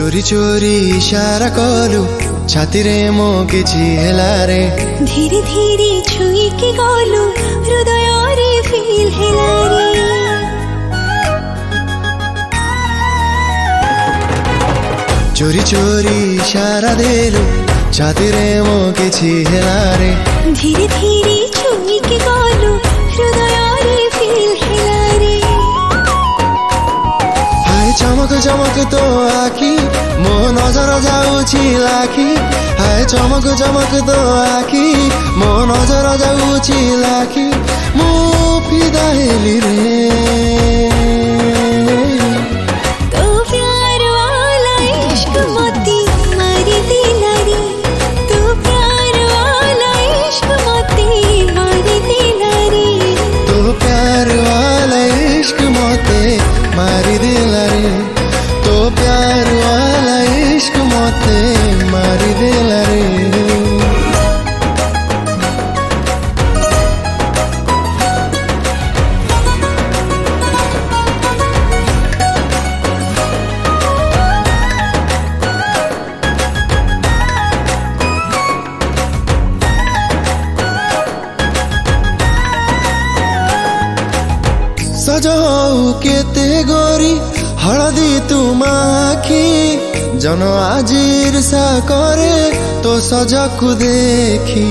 चोरी चोरी इशारा कलु छाती रे मो किछि हेला रे धीरे धीरे छुई के गलु हृदय रे फील हेला रे चोरी चोरी इशारा देलु छाती रे मो किछि हेला रे धीरे धीरे छुई के गलु हृदय रे फील हेला रे हाय चमक चमक तो आखी मो नजर जाउछि लाखी हाय चमक चमक तो आखी मो नजर जाउछि लाखी मो फिदा हेली रे तो प्यार वाला इश्क मोती मारी दिला रे तो प्यार वाला इश्क मोती मारी दिला रे तो प्यार वाला इश्क मोते मारी दिला रे तो प्यार वाला इश्क मोते मारी दिला रे सजाऊ केते गोरी हलदी तुम आखी जन आजिर सा करे तो सजाकु देखी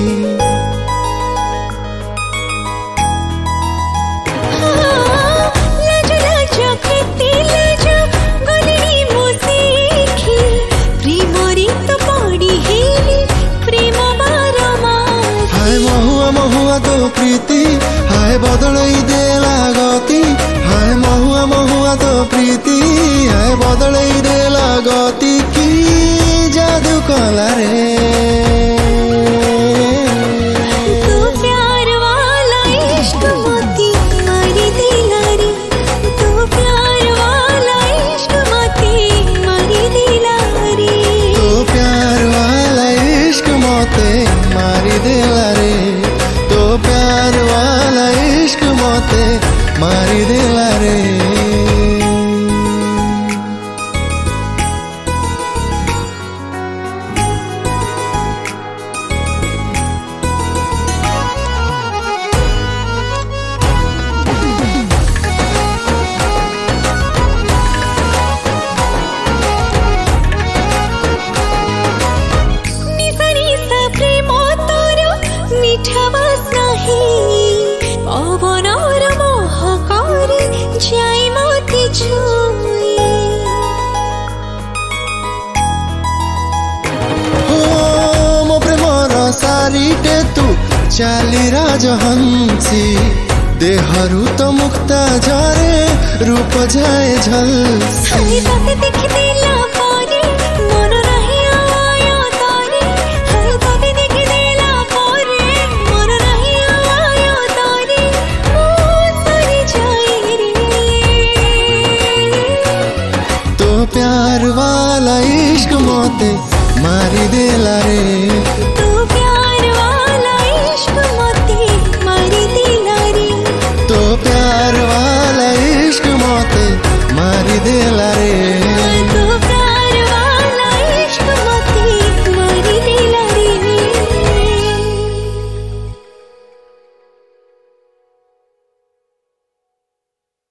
हाय महुआ महुआ तो प्रीति हाय बदलई देला गति हाय महुआ महुआ तो प्रीति हाय बदलई देला गति की जादू कला रे तो प्यार वाला इश्क मोती मारी दिला रे तो प्यार वाला इश्क मोती मारी दिला रे तो प्यार वाला इश्क मोते मारी दिला रे तो प्यार वाला इश्क मोते मारी दिला रे सारीटे तू चाली राजहंसी देहरु तो मुक्ता झरे रूप जाए झलसी तो प्यार वाला इश्क मोते